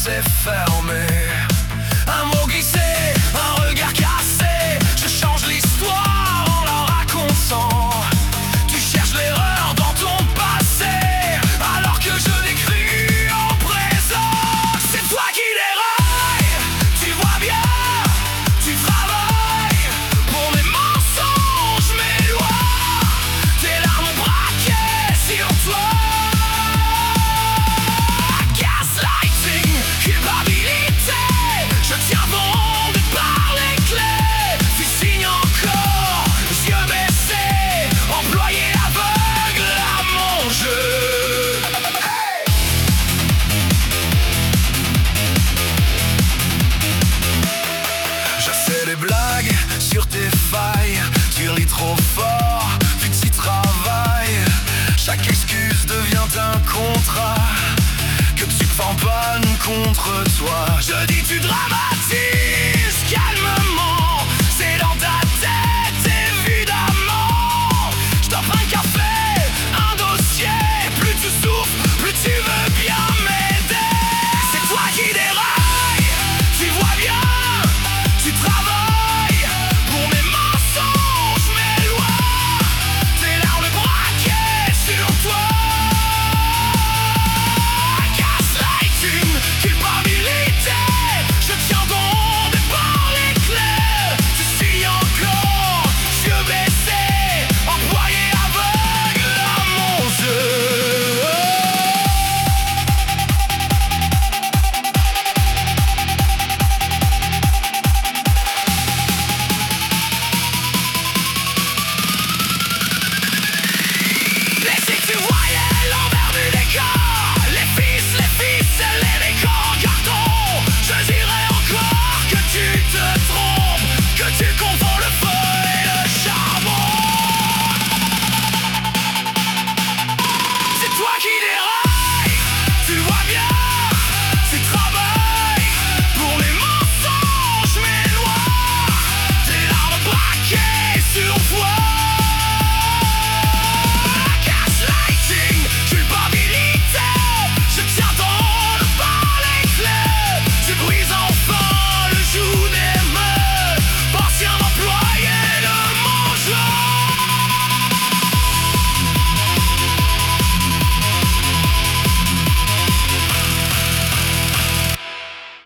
c'est fermé. Un mot glissé, un regard cassé. Je change l'histoire en la racontant. Tu cherches l'erreur dans ton passé, alors que je l'ai cru en présent. C'est toi qui déraille, tu vois bien. Tu travailles pour mes mensonges, mes lois. Tes larmes ont braqué sur toi. Gaslighting, culpabilité. Je tiens bon par les clés. Tu signes encore, yeux baissés. Employé aveugle à mon jeu. Hey! Je sais des blagues sur tes failles. Tu ris trop fort, tu t'y travailles. Chaque excuse devient un contrat que tu tamponnes contre toi. Je dis tu dramatises calmement. C'est dans ta tête évidemment. Je t'offre un café, un dossier. Plus tu souffres, plus tu veux bien m'aider. C'est toi qui déraille, tu vois bien. Tu travailles pour mes mensonges, mes lois. Tes larmes braquées sur toi. Gaslighting, culpabilité. Je tiens donc par les clés. Tu signes encore, yeux baissés. Employé aveugle à mon jeu. Mais si tu voyais l'envers du décor, les ficelles, les décors carton, je dirais encore que tu te trompes, que tu confonds le feu et le charbon. C'est toi qui déraille, tu vois bien. Tu travailles pour mes mensonges, mes lois. Tes larmes braquées sur